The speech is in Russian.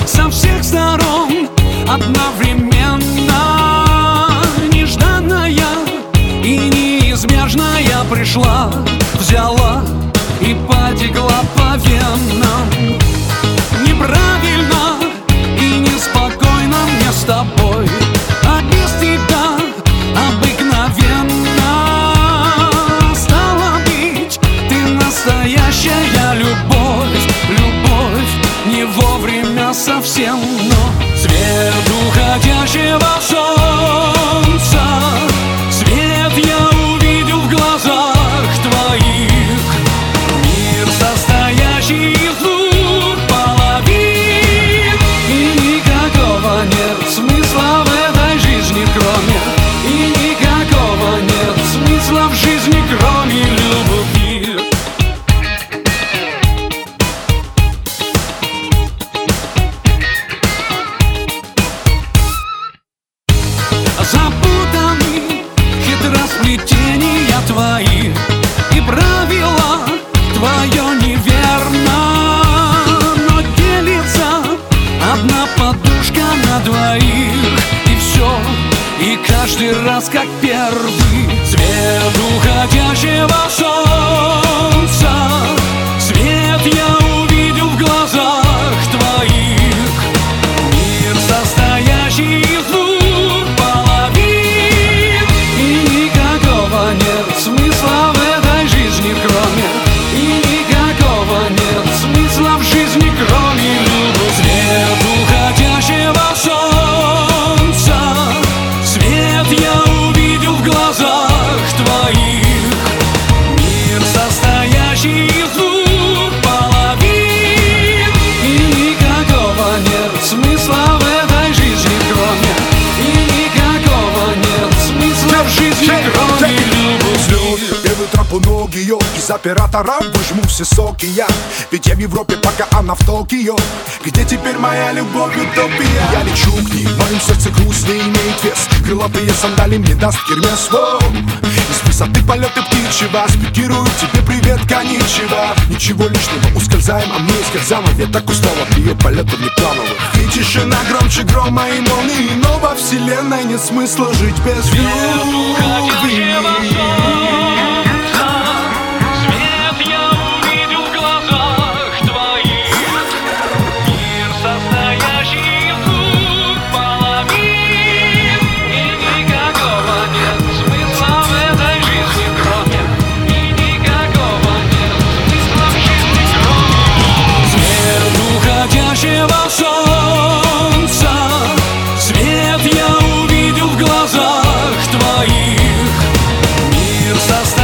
со всех сторон одновременно. Нежданная и неизбежная пришла, взяла и потекла по венам. Неправильно и неспокойно мне с тобой, а без тебя обыкновенно. Стало быть, ты настоящая любовь, любовь не вовремя совсем, но свет уходящего солнца, свет я увидел в глазах твоих. Мир, состоящий из двух половин, и никакого нет смысла в этой жизни, кроме, и никакого нет смысла в жизни, кроме любви. Запутаны хитросплетения твои, и правила твое неверно, но делится одна подушка на двоих, и все, и каждый раз как первый. Свет уходящего солнца, свет я увидел в глазах твоих. Мир, состоящий из двух половин, и никакого нет смысла в этой жизни, кроме, и никакого нет смысла в жизни, кроме любви. Свет уходящего солнца, свет я увидел в глазах твоих. Мир, состоящий из двух половин, и никакого нет смысла в этой жизни, кроме, и никакого нет смысла в жизни, кроме любви. Первый троп у ног ее, из оператора выжму все соки я. Ведь я в Европе, пока она в Токио. Где теперь моя любовь, утопия? Я лечу к ней, в моем сердце грусть не имеет вес. Крылатые сандали мне даст Гермес. Из высоты полеты птичьего спикирую тебе привет, коничева. Ничего лишнего, ускользаем, а мне скользам. А так устал от ее полетов неплановых. И тишина громче грома и молнии, но во вселенной нет смысла жить без любви. Солнца, свет я увидел в глазах твоих. Мир состоит